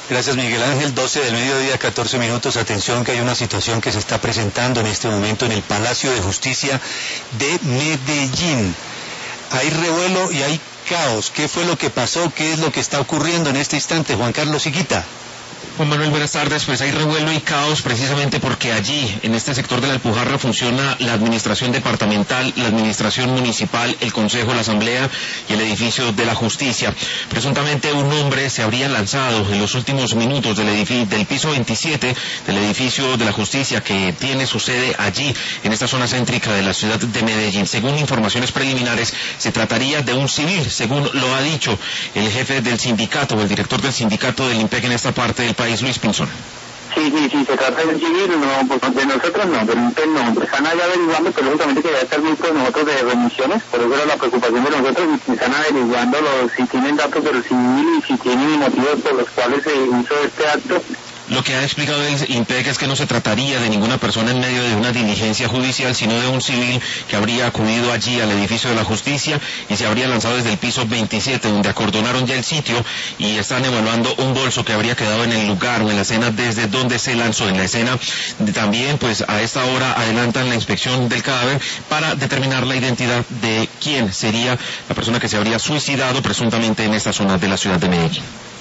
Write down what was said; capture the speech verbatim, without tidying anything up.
Gracias, Miguel Ángel. doce del mediodía, catorce minutos. Atención que hay una situación que se está presentando en este momento en el Palacio de Justicia de Medellín. Hay revuelo y hay caos. ¿Qué fue lo que pasó? ¿Qué es lo que está ocurriendo en este instante? Juan Carlos Higuita. Juan Manuel, buenas tardes. Pues hay revuelo y caos precisamente porque allí, en este sector de la Alpujarra, funciona la administración departamental, la administración municipal, el consejo, la asamblea y el edificio de la justicia. Presuntamente un hombre se habría lanzado en los últimos minutos del, edificio, del piso veintisiete del edificio de la justicia que tiene su sede allí, en esta zona céntrica de la ciudad de Medellín. Según informaciones preliminares, se trataría de un civil, según lo ha dicho el jefe del sindicato o el director del sindicato del IMPEC en esta parte del país, Luis Pinzón. Sí, sí, sí, se trata de un civil, no, pues de nosotros no, del IMPEC no, están allá averiguando, pero lógicamente que ya está el grupo de nosotros de remisiones, por eso era la preocupación de nosotros, y están averiguando los, si tienen datos del civil y si tienen motivos por los cuales se hizo este acto. Lo que ha explicado el IMPEC es que no se trataría de ninguna persona en medio de una diligencia judicial, sino de un civil que habría acudido allí al edificio de la justicia y se habría lanzado desde el piso veintisiete, donde acordonaron ya el sitio y están evaluando un bolso que habría quedado en el lugar o en la escena desde donde se lanzó. En la escena también, pues a esta hora adelantan la inspección del cadáver para determinar la identidad de quién sería la persona que se habría suicidado presuntamente en esta zona de la ciudad de Medellín.